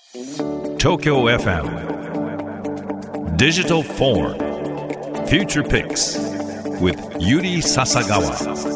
Tokyo FM Digital Forum Future Picks with Yuri Sasagawa.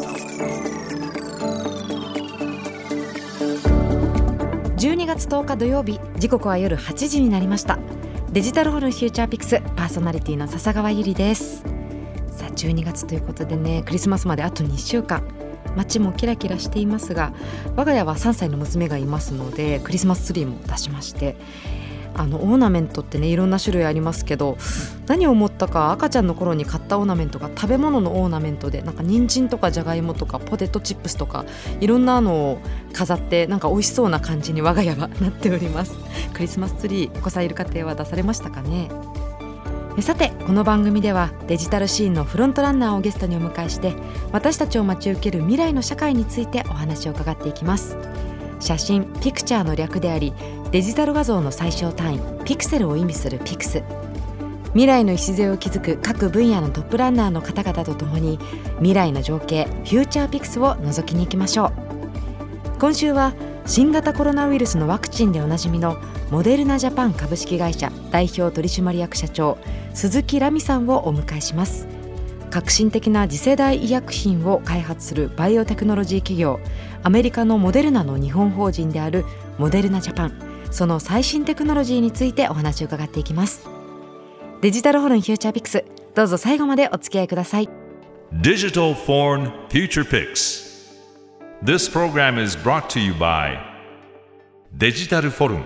12月10日土曜日、時刻は夜8時になりました。デジタルホルンフューチャーピクスパーソナリティの笹川ゆりです。さあ12月ということでね、クリスマスまであと2週間、街もキラキラしていますが、我が家は3歳の娘がいますのでクリスマスツリーも出しまして、オーナメントってねいろんな種類ありますけど、何を思ったか赤ちゃんの頃に買ったオーナメントが食べ物のオーナメントで、なんか人参とかじゃがいもとかポテトチップスとかいろんなのを飾って、なんか美味しそうな感じに我が家はなっております。クリスマスツリー、お子さんいる家庭は出されましたかね。さてこの番組ではデジタルシーンのフロントランナーをゲストにお迎えして、私たちを待ち受ける未来の社会についてお話を伺っていきます。写真ピクチャーの略であり、デジタル画像の最小単位ピクセルを意味するピクス。未来の礎を築く各分野のトップランナーの方々とともに、未来の情景フューチャーピクスを覗きに行きましょう。今週は新型コロナウイルスのワクチンでおなじみのモデルナジャパン株式会社代表取締役社長鈴木蘭美さんをお迎えします。革新的な次世代医薬品を開発するバイオテクノロジー企業、アメリカのモデルナの日本法人であるモデルナジャパン、その最新テクノロジーについてお話を伺っていきます。デジタルホルンフューチャーピクス、どうぞ最後までお付き合いください。 Digital Forum Future Picks. This program is brought to you by デジタルフォルム。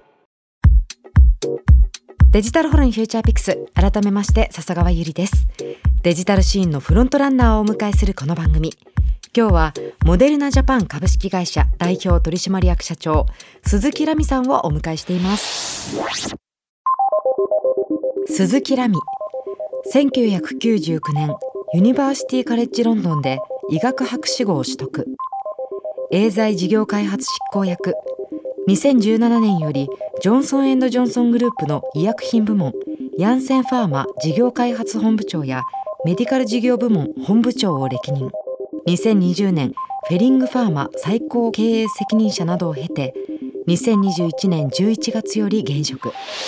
デジタルホルンフューチャーピクス、改めまして笹川ゆりです。デジタルシーンのフロントランナーをお迎えするこの番組、今日はモデルナジャパン株式会社代表取締役社長鈴木蘭美さんをお迎えしています。鈴木蘭美、1999年ユニバーシティカレッジロンドンで医学博士号を取得、エーザイ事業開発執行役、2017年よりジョンソン&ジョンソングループの医薬品部門ヤンセンファーマ事業開発本部長やメディカル事業部門本部長を歴任、2020年フェリングファーマ最高経営責任者などを経て、2021年11月より現職。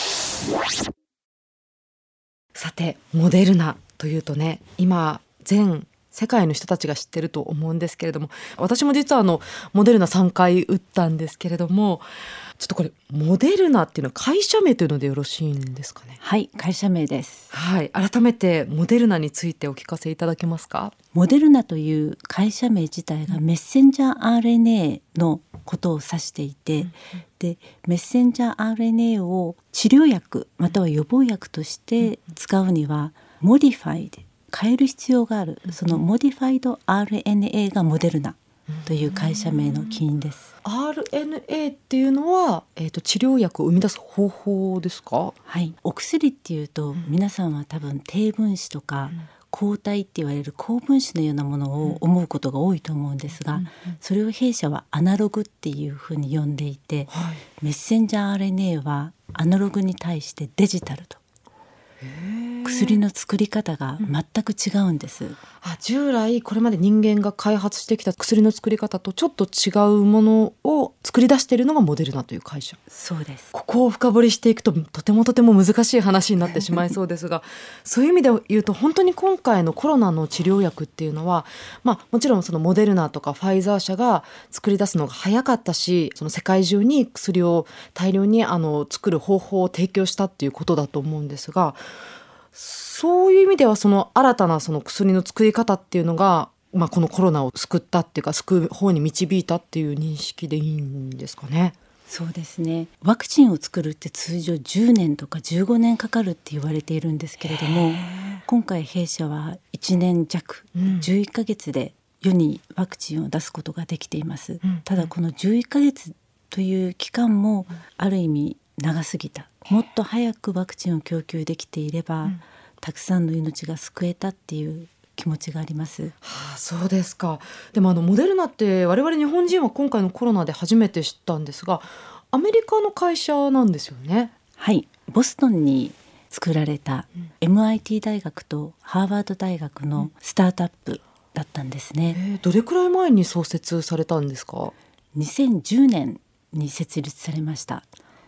さてモデルナというとね、今全世界の人たちが知ってると思うんですけれども、私も実はモデルナ3回打ったんですけれども、ちょっとこれモデルナっていうのは会社名というのでよろしいんですかね。 はい、会社名です。 はい、改めてモデルナについてお聞かせいただけますか。 モデルナという会社名自体がメッセンジャー RNA のことを指していて、でメッセンジャー RNA を治療薬または予防薬として使うにはモディファイド、変える必要がある、そのモディファイド RNA がモデルナという会社名の起因です。 RNA っていうのは、治療薬を生み出す方法ですか。 はい、お薬っていうと、皆さんは多分低分子とか、抗体って言われる高分子のようなものを思うことが多いと思うんですが、それを弊社はアナログっていうふうに呼んでいて、メッセンジャー RNA はアナログに対してデジタルと、薬の作り方が全く違うんです。 従来これまで人間が開発してきた薬の作り方とちょっと違うものを作り出しているのがモデルナという会社。 そうです。 ここを深掘りしていくととても難しい話になってしまいそうですがそういう意味で言うと、本当に今回のコロナの治療薬っていうのは、もちろんそのモデルナとかファイザー社が作り出すのが早かったし、その世界中に薬を大量に作る方法を提供したっていうことだと思うんですが、そういう意味ではその新たなその薬の作り方っていうのが、このコロナを救ったっていうか救う方に導いたっていう認識でいいんですかね。 そうですね。ワクチンを作るって通常10年とか15年かかるって言われているんですけれども、今回弊社は1年弱、11ヶ月で世にワクチンを出すことができています。ただこの11ヶ月という期間もある意味長すぎた。もっと早くワクチンを供給できていれば、たくさんの命が救えたっていう気持ちがあります。 そうですか。でもモデルナって我々日本人は今回のコロナで初めて知ったんですが、アメリカの会社なんですよね。 はい、ボストンに作られた MIT 大学とハーバード大学のスタートアップだったんですね。 どれくらい前に創設されたんですか。 2010年に設立されました。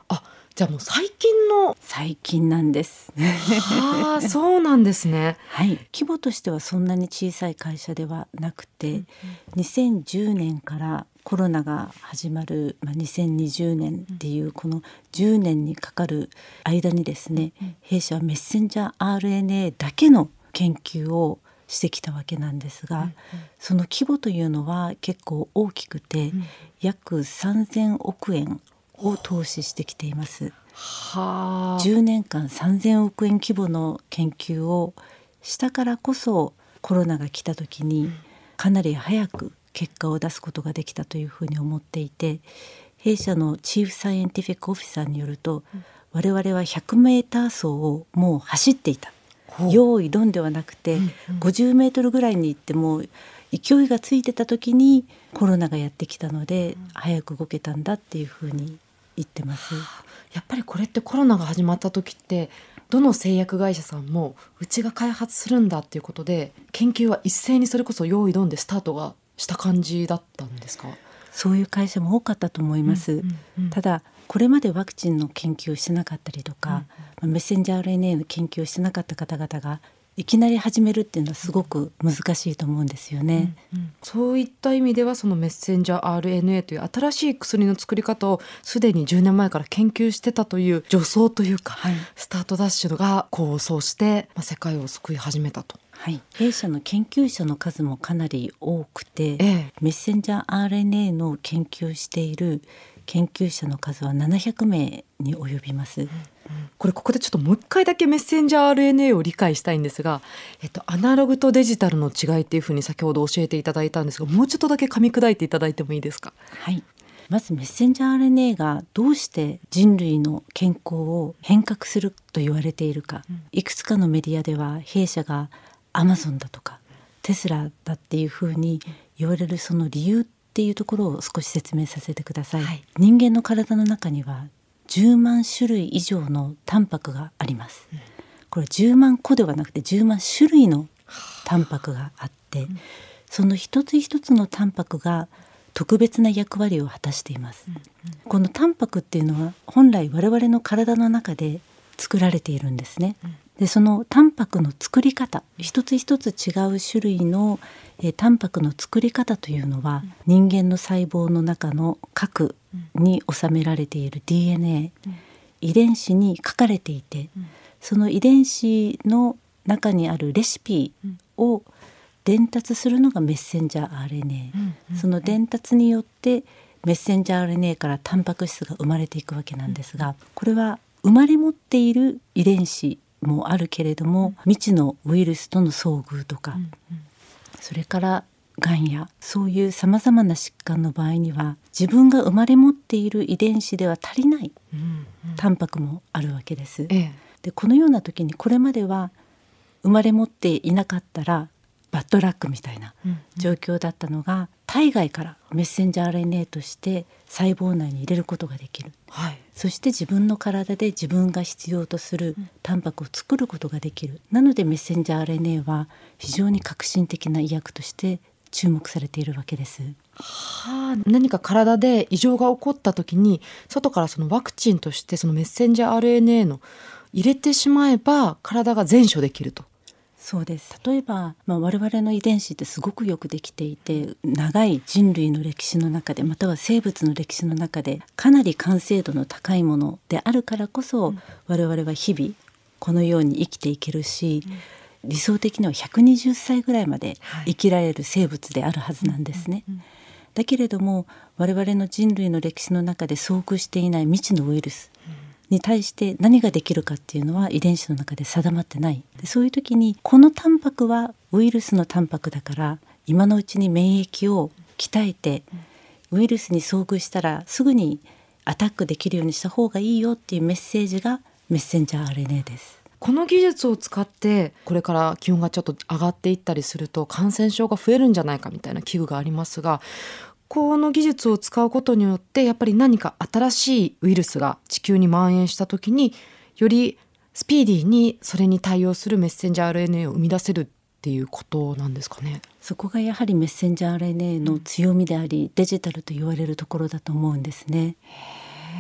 あ、じゃあもう最近なんですはあ、そうなんですね。 はい、規模としてはそんなに小さい会社ではなくて、2010年からコロナが始まる、2020年っていうこの10年にかかる間にですね、弊社はメッセンジャー RNA だけの研究をしてきたわけなんですが、その規模というのは結構大きくて、約3000億円を投資してきています。 はあ、 10年間3000億円規模の研究をしたからこそコロナが来た時にかなり早く結果を出すことができたというふうに思っていて、弊社のチーフサイエンティフィックオフィサーによると、我々は100メーター走をもう走っていた、用意ドンではなくて、50メートルぐらいに行っても勢いがついてた時にコロナがやってきたので、早く動けたんだっていうふうに言ってます。 やっぱりこれってコロナが始まった時ってどの製薬会社さんもうちが開発するんだっていうことで研究は一斉にそれこそ用意ドンでスタートがした感じだったんですか？ そういう会社も多かったと思います、ただこれまでワクチンの研究をしてなかったりとか、メッセンジャー RNA の研究をしてなかった方々がいきなり始めるっていうのはすごく難しいと思うんですよね、 そういった意味ではそのメッセンジャー RNA という新しい薬の作り方をすでに10年前から研究してたという助走というか、スタートダッシュが功を奏して、世界を救い始めたと。 はい、弊社の研究者の数もかなり多くて、メッセンジャー RNA の研究している研究者の数は700名に及びます、 ここでちょっともう一回だけメッセンジャー RNA を理解したいんですが、アナログとデジタルの違いっていうふうに先ほど教えていただいたんですが、もうちょっとだけ噛み砕いていただいてもいいですか？ はい、まずメッセンジャー RNA がどうして人類の健康を変革すると言われているか、いくつかのメディアでは弊社がアマゾンだとかテスラだっていうふうに言われるその理由っていうところを少し説明させてください、人間の体の中には10万種類以上のタンパクがあります、これ10万個ではなくて10万種類のタンパクがあって、その一つ一つのタンパクが特別な役割を果たしています、このタンパクっていうのは本来我々の体の中で作られているんですね、でそのタンパクの作り方、一つ一つ違う種類のタンパクの作り方というのは、人間の細胞の中の核に収められている DNA、遺伝子に書かれていて、その遺伝子の中にあるレシピを伝達するのがメッセンジャー RNA、その伝達によってメッセンジャー RNA からタンパク質が生まれていくわけなんですが、これは生まれ持っている遺伝子もあるけれども、未知のウイルスとの遭遇とか、それからがんやそういうさまざまな疾患の場合には自分が生まれ持っている遺伝子では足りないタンパクもあるわけです、でこのような時にこれまでは生まれ持っていなかったらバッドラックみたいな状況だったのが、体外からメッセンジャー RNA として細胞内に入れることができる、そして自分の体で自分が必要とするタンパクを作ることができる、なのでメッセンジャー RNA は非常に革新的な医薬として注目されているわけです。 何か体で異常が起こった時に外からそのワクチンとしてそのメッセンジャー RNA の入れてしまえば体が善処できると。 そうです。例えば、我々の遺伝子ってすごくよくできていて、長い人類の歴史の中でまたは生物の歴史の中でかなり完成度の高いものであるからこそ、我々は日々このように生きていけるし、理想的には120歳ぐらいまで生きられる生物であるはずなんですね、だけれども我々の人類の歴史の中で遭遇していない未知のウイルスに対して何ができるかっていうのは遺伝子の中で定まってない。でそういう時にこのタンパクはウイルスのタンパクだから今のうちに免疫を鍛えて、ウイルスに遭遇したらすぐにアタックできるようにした方がいいよっていうメッセージがメッセンジャー RNA です。 この技術を使ってこれから気温がちょっと上がっていったりすると感染症が増えるんじゃないかみたいな危惧がありますが、この技術を使うことによってやっぱり何か新しいウイルスが地球に蔓延した時によりスピーディーにそれに対応するメッセンジャー RNA を生み出せるっていうことなんですかね。 そこがやはりメッセンジャー RNA の強みであり、デジタルと言われるところだと思うんですね。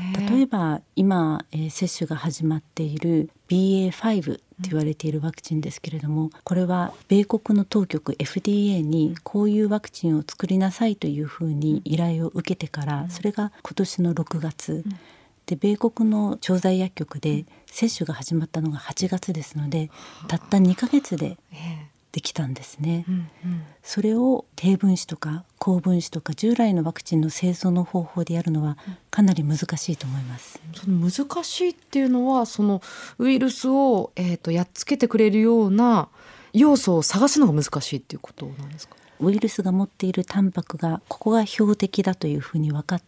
例えば今、接種が始まっている BA.5 って言われているワクチンですけれども、これは米国の当局 FDA にこういうワクチンを作りなさいというふうに依頼を受けてから、それが今年の6月で、米国の調剤薬局で接種が始まったのが8月ですので、たった2ヶ月でできたんですね。それを低分子とか高分子とか従来のワクチンの製造の方法でやるのはかなり難しいと思います。 その難しいっていうのは、そのウイルスを、やっつけてくれるような要素を探すのが難しいっていうことなんですか？ ウイルスが持っているタンパクがここが標的だというふうに分かって、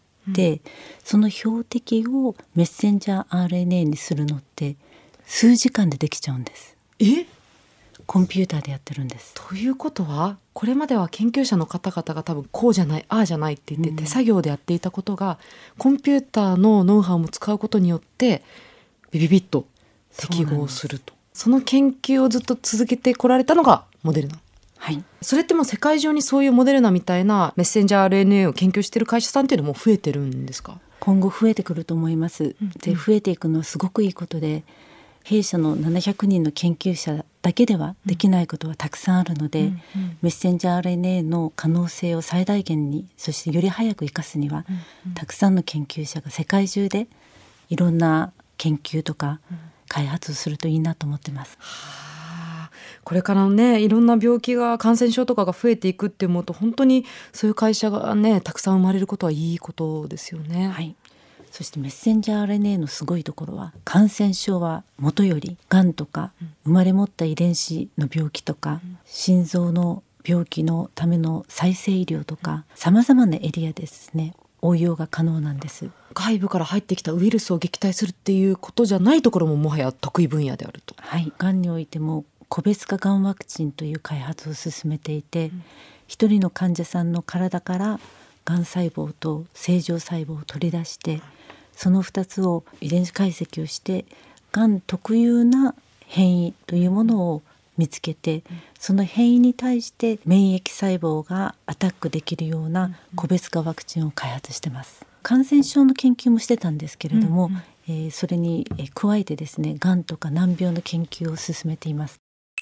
その標的をメッセンジャー RNA にするのって数時間でできちゃうんです。コンピューターでやってるんです。 ということは、これまでは研究者の方々が多分こうじゃないああじゃないって言って手作業でやっていたことが、コンピューターのノウハウも使うことによってビビビッと適合すると。その研究をずっと続けてこられたのがモデルナ。 はい、 それってもう世界中にそういうモデルナみたいなメッセンジャー RNA を研究している会社さんっていうのも増えてるんですか？ 今後増えてくると思います。で、増えていくのはすごくいいことで、弊社の700人の研究者だけではできないことはたくさんあるので、メッセンジャー RNA の可能性を最大限に、そしてより早く生かすには、たくさんの研究者が世界中でいろんな研究とか開発をするといいなと思ってます。 これからね、いろんな病気が感染症とかが増えていくって思うと、本当にそういう会社がねたくさん生まれることはいいことですよね。 はい、そしてメッセンジャー RNA のすごいところは、感染症はもとよりがんとか生まれ持った遺伝子の病気とか、心臓の病気のための再生医療とか、さまざまなエリアですね応用が可能なんです。 外部から入ってきたウイルスを撃退するっていうことじゃないところももはや得意分野であると。 はい、がんにおいても個別化がんワクチンという開発を進めていて、一人の患者さんの体からがん細胞と正常細胞を取り出して、その2つを遺伝子解析をして、がん特有な変異というものを見つけて、その変異に対して免疫細胞がアタックできるような個別化ワクチンを開発してます。感染症の研究もしてたんですけれども、それに加えてですね、がんとか難病の研究を進めています。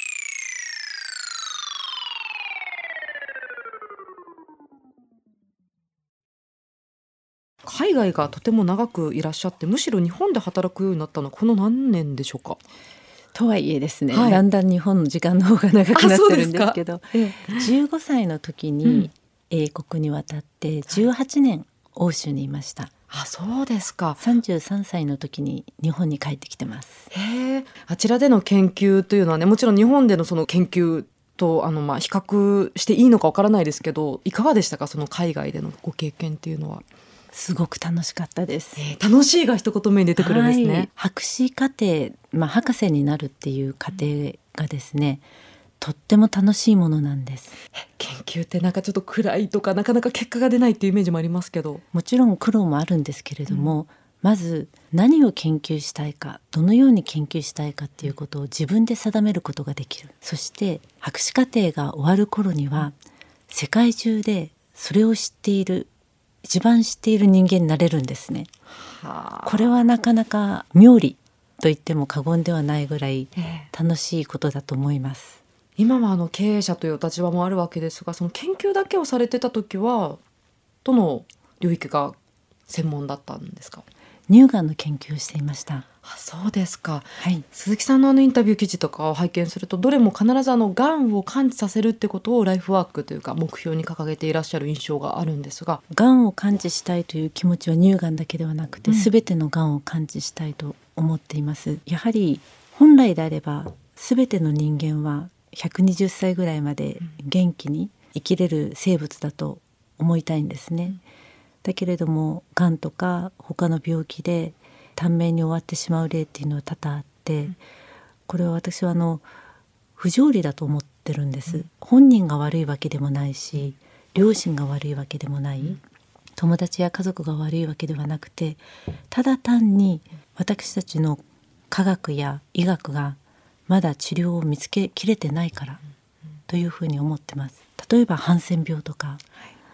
海外がとても長くいらっしゃって、むしろ日本で働くようになったのはこの何年でしょうか？ とはいえですね、だんだん日本の時間の方が長くなってるんですけど、15歳の時に英国に渡って18年欧州にいました。 そうですか。 33歳の時に日本に帰ってきてます。 あちらでの研究というのはね、もちろん日本でのその研究と比較していいのかわからないですけど、いかがでしたか？その海外でのご経験っていうのは。 すごく楽しかったです。 楽しいが一言目に出てくるんですね。 博士課程、博士になるっていう過程がですね、とっても楽しいものなんです。 研究ってなんかちょっと暗いとか、なかなか結果が出ないっていうイメージもありますけど、 もちろん苦労もあるんですけれども、まず何を研究したいか、どのように研究したいかっていうことを自分で定めることができる。そして博士課程が終わる頃には、世界中でそれを知っている、一番知っている人間になれるんですね。これはなかなか妙理と言っても過言ではないぐらい楽しいことだと思います。 今は経営者というお立場もあるわけですが、その研究だけをされてた時はどの領域が専門だったんですか？ 乳がんの研究をしていました。 そうですか。 はい、 鈴木さんのインタビュー記事とかを拝見すると、どれも必ずがんを感知させるってことをライフワークというか目標に掲げていらっしゃる印象があるんですが、 がんを感知したいという気持ちは乳がんだけではなくて、全てのがんを感知したいと思っています。やはり本来であれば全ての人間は120歳ぐらいまで元気に生きれる生物だと思いたいんですね。だけれどもがんとか他の病気で短命に終わってしまう例っていうのは多々あって、これは私は不条理だと思ってるんです。本人が悪いわけでもないし、両親が悪いわけでもない、友達や家族が悪いわけではなくて、ただ単に私たちの科学や医学がまだ治療を見つけきれてないからというふうに思ってます。例えばハンセン病とか、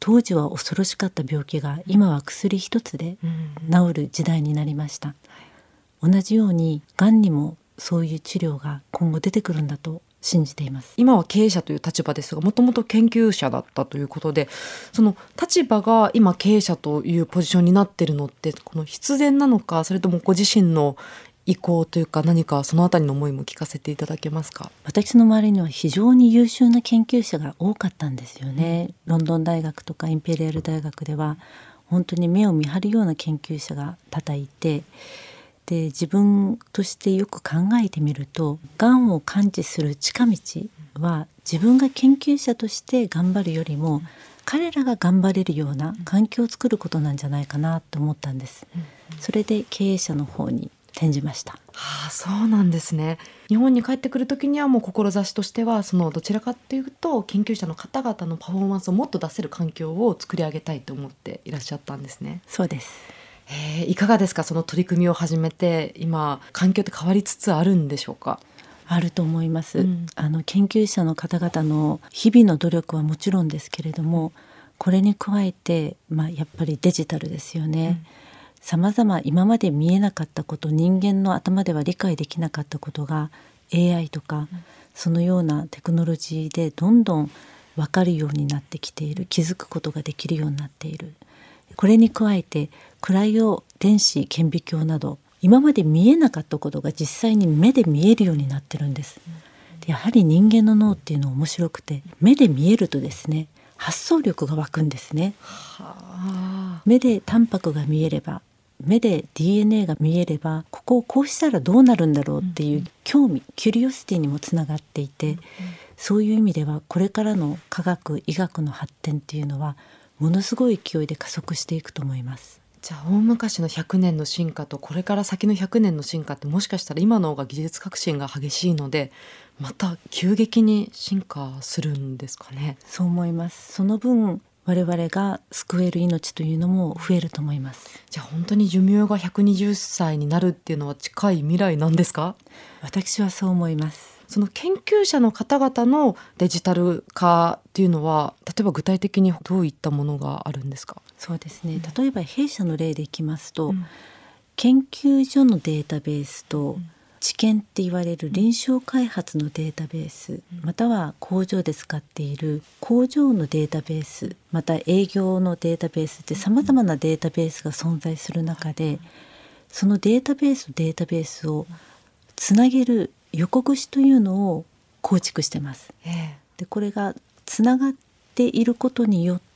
当時は恐ろしかった病気が今は薬一つで治る時代になりました。同じようにがんにもそういう治療が今後出てくるんだと信じています。 今は経営者という立場ですが、もともと研究者だったということで、その立場が今経営者というポジションになっているのって、この必然なのか、それともご自身の意向というか、何かそのあたりの思いも聞かせていただけますか？ 私の周りには非常に優秀な研究者が多かったんですよね。ロンドン大学とかインペリアル大学では本当に目を見張るような研究者が多々いて、で自分としてよく考えてみると、がんを完治する近道は自分が研究者として頑張るよりも、彼らが頑張れるような環境を作ることなんじゃないかなと思ったんです。それで経営者の方に転じました。 そうなんですね。日本に帰ってくる時にはもう志としては、そのどちらかっていうと研究者の方々のパフォーマンスをもっと出せる環境を作り上げたいと思っていらっしゃったんですね。 そうです。 いかがですか、その取り組みを始めて今環境って変わりつつあるんでしょうか？ あると思います、研究者の方々の日々の努力はもちろんですけれども、これに加えて、やっぱりデジタルですよね。様々今まで見えなかったこと、人間の頭では理解できなかったことが AI とか、そのようなテクノロジーでどんどん分かるようになってきている、気づくことができるようになっている。これに加えてクライオ電子顕微鏡など今まで見えなかったことが実際に目で見えるようになってるんです。でやはり人間の脳っていうのは面白くて、目で見えるとですね、発想力が湧くんですね。目でタンパクが見えれば、目で DNA が見えれば、ここをこうしたらどうなるんだろうっていう興味、キュリオシティにもつながっていて、そういう意味ではこれからの科学医学の発展っていうのはものすごい勢いで加速していくと思います。 じゃあ大昔の100年の進化とこれから先の100年の進化って、もしかしたら今の方が技術革新が激しいので、また急激に進化するんですかね？ そう思います。その分我々が救える命というのも増えると思います。 じゃあ本当に寿命が120歳になるっていうのは近い未来なんですか？ 私はそう思います。 その研究者の方々のデジタル化っていうのは、例えば具体的にどういったものがあるんですか？ そうですね、例えば弊社の例でいきますと、研究所のデータベースと、治験って言われる臨床開発のデータベース、または工場で使っている工場のデータベース、また営業のデータベースってさまざまなデータベースが存在する中で、そのデータベースをつなげる横串というのを構築してます。でこれがつながっていることによって、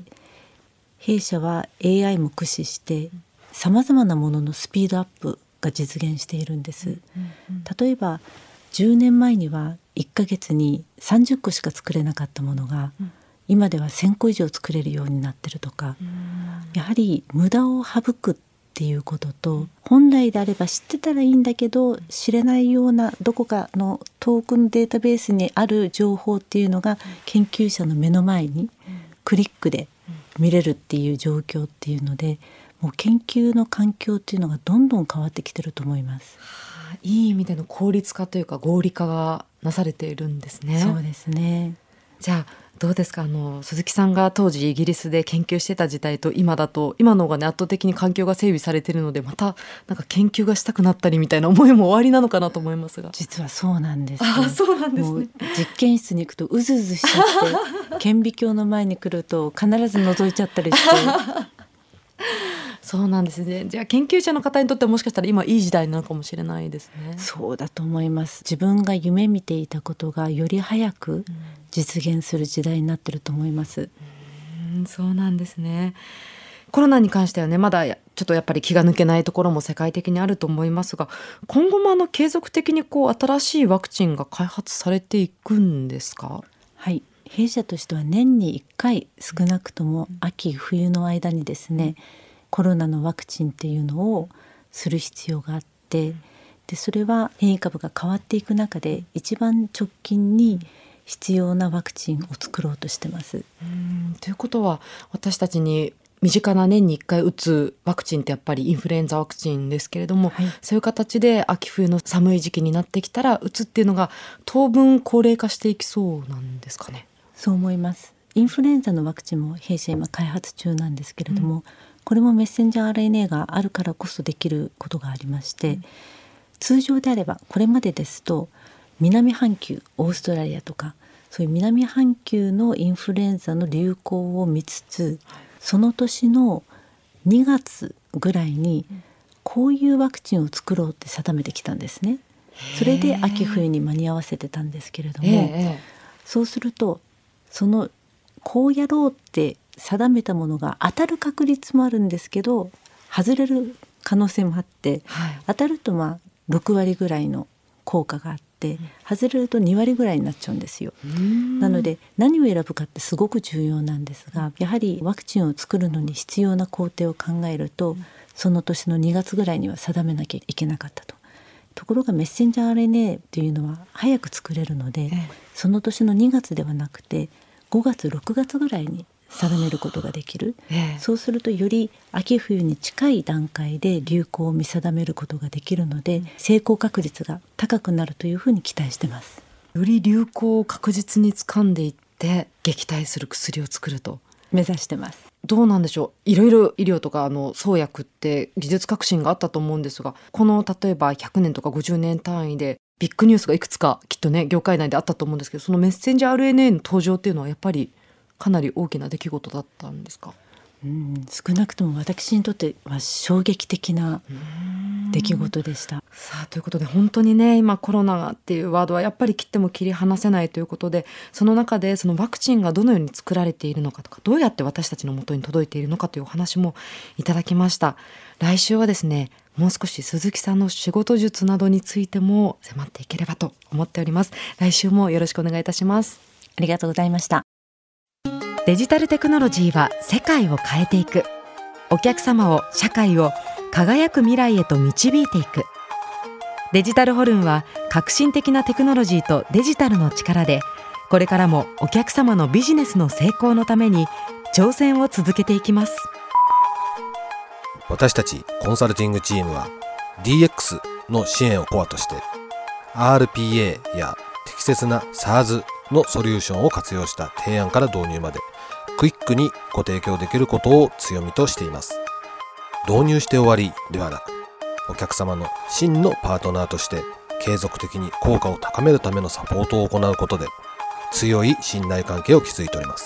弊社は AI も駆使してさまざまなもののスピードアップが実現しているんです。例えば10年前には1ヶ月に30個しか作れなかったものが、今では1000個以上作れるようになってるとか、やはり無駄を省くっていうことと、本来であれば知ってたらいいんだけど知れないようなどこかの遠くのデータベースにある情報っていうのが研究者の目の前にクリックで見れるっていう状況っていうので、もう研究の環境っていうのがどんどん変わってきてると思います。 いい意味での効率化というか合理化がなされているんですね。 そうですね。 じゃあどうですか、鈴木さんが当時イギリスで研究してた時代と今だと、今の方がね圧倒的に環境が整備されているので、またなんか研究がしたくなったりみたいな思いもおありなのかなと思いますが。 実はそうなんです。 そうなんですね。 もう実験室に行くとうずうずしちゃって顕微鏡の前に来ると必ず覗いちゃったりしてそうなんですね。じゃあ研究者の方にとってはもしかしたら今いい時代なのかもしれないですね。 そうだと思います。自分が夢見ていたことがより早く実現する時代になってると思います。 そうなんですね。コロナに関してはね、まだちょっとやっぱり気が抜けないところも世界的にあると思いますが、今後も継続的に新しいワクチンが開発されていくんですか？ はい、弊社としては年に1回少なくとも秋冬の間にですね、コロナのワクチンっていうのをする必要があって、でそれは変異株が変わっていく中で一番直近に必要なワクチンを作ろうとしてます。 ということは、私たちに身近な年に1回打つワクチンってやっぱりインフルエンザワクチンですけれども、そういう形で秋冬の寒い時期になってきたら打つっていうのが当分高齢化していきそうなんですかね？ そう思います。 インフルエンザのワクチンも弊社今開発中なんですけれども、これもメッセンジャー RNA があるからこそできることがありまして、通常であればこれまでですと南半球オーストラリアとかそういう南半球のインフルエンザの流行を見つつ、その年の2月ぐらいにこういうワクチンを作ろうって定めてきたんですね。それで秋冬に間に合わせてたんですけれども、そうするとそのこうやろうって定めたものが当たる確率もあるんですけど外れる可能性もあって、当たると6割ぐらいの効果があって、外れると2割ぐらいになっちゃうんですよ。なので何を選ぶかってすごく重要なんですが、やはりワクチンを作るのに必要な工程を考えると、その年の2月ぐらいには定めなきゃいけなかったと。ところがメッセンジャー RNA というのは早く作れるので、その年の2月ではなくて5月6月ぐらいに定めることができる。そうするとより秋冬に近い段階で流行を見定めることができるので、成功確率が高くなるというふうに期待してます。 より流行を確実に掴んでいって撃退する薬を作ると目指してます。 どうなんでしょう。いろいろ医療とか創薬って技術革新があったと思うんですが、この例えば100年とか50年単位でビッグニュースがいくつかきっとね業界内であったと思うんですけど、そのメッセンジャー RNA の登場っていうのはやっぱりかなり大きな出来事だったんですか？ 少なくとも私にとっては衝撃的な出来事でした。 さあということで本当にね、今コロナっていうワードはやっぱり切っても切り離せないということで、その中でそのワクチンがどのように作られているのかとか、どうやって私たちの元に届いているのかというお話もいただきました。来週はですね、もう少し鈴木さんの仕事術などについても迫っていければと思っております。来週もよろしくお願いいたします。 ありがとうございました。 デジタルテクノロジーは世界を変えていく。お客様を社会を輝く未来へと導いていく。デジタルホルンは革新的なテクノロジーとデジタルの力で、これからもお客様のビジネスの成功のために挑戦を続けていきます。 私たちコンサルティングチームは DX の支援をコアとして RPA や適切な SaaS のソリューションを活用した提案から導入までクイックにご提供できることを強みとしています。導入して終わりではなく、お客様の真のパートナーとして継続的に効果を高めるためのサポートを行うことで強い信頼関係を築いております。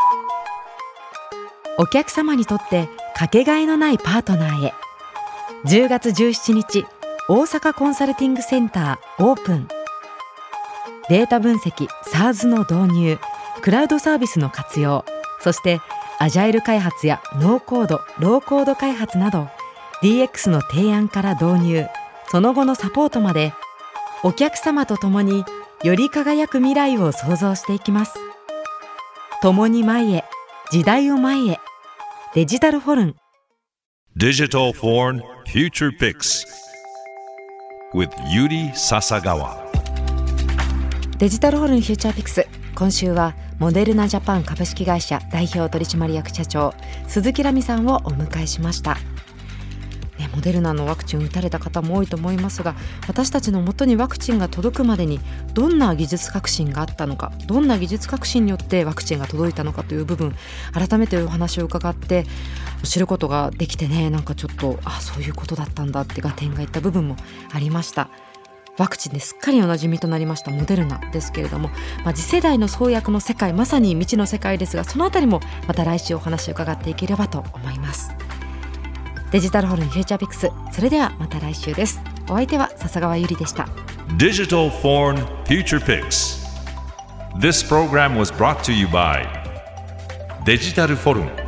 お客様にとってかけがえのないパートナーへ。10月17日大阪コンサルティングセンターオープン。データ分析 SaaS の導入、クラウドサービスの活用、そしてアジャイル開発やノーコードローコード開発など DX の提案から導入、その後のサポートまで、お客様と共により輝く未来を創造していきます。共に前へ、時代を前へ。デジタルフォルン Digital Foreign Future Picks with Yuri Sasagawa。 デジタルフォルンフューチャーピクス、今週はモデルナジャパン株式会社代表取締役社長鈴木蘭美さんをお迎えしました。モデルナのワクチンを打たれた方も多いと思いますが、私たちの元にワクチンが届くまでにどんな技術革新があったのか、どんな技術革新によってワクチンが届いたのかという部分、改めてお話を伺って知ることができてね、なんかちょっとそういうことだったんだって合点がいった部分もありました。ワクチンですっかりおなじみとなりましたモデルナですけれども、次世代の創薬の世界、まさに未知の世界ですが、そのあたりもまた来週お話を伺っていければと思います。デジタルホルンフューチャーピクス、それではまた来週です。お相手は笹川ゆりでした。 Digital Foreign Future Picks. This program was brought to you by デジタルフォルン。